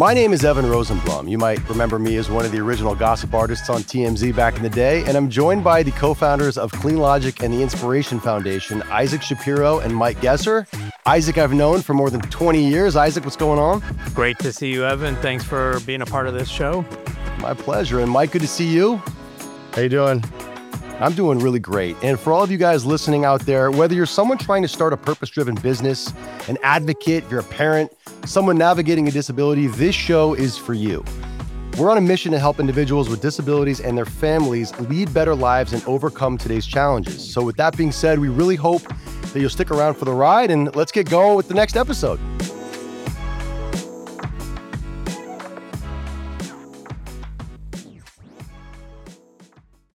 My name is Evan Rosenblum. You might remember me as one of the original gossip artists on TMZ back in the day, and I'm joined by the co-founders of Clean Logic and the Inspiration Foundation, Isaac Shapiro and Mike Gesser. Isaac, I've known for more than 20 years. Isaac, what's going on? Great to see you, Evan. Thanks for being a part of this show. My pleasure. And Mike, good to see you. How you doing? I'm doing really great. And for all of you guys listening out there, whether you're someone trying to start a purpose-driven business, an advocate, you're a parent, someone navigating a disability, this show is for you. We're on a mission to help individuals with disabilities and their families lead better lives and overcome today's challenges. So with that being said, we really hope that you'll stick around for the ride, and let's get going with the next episode.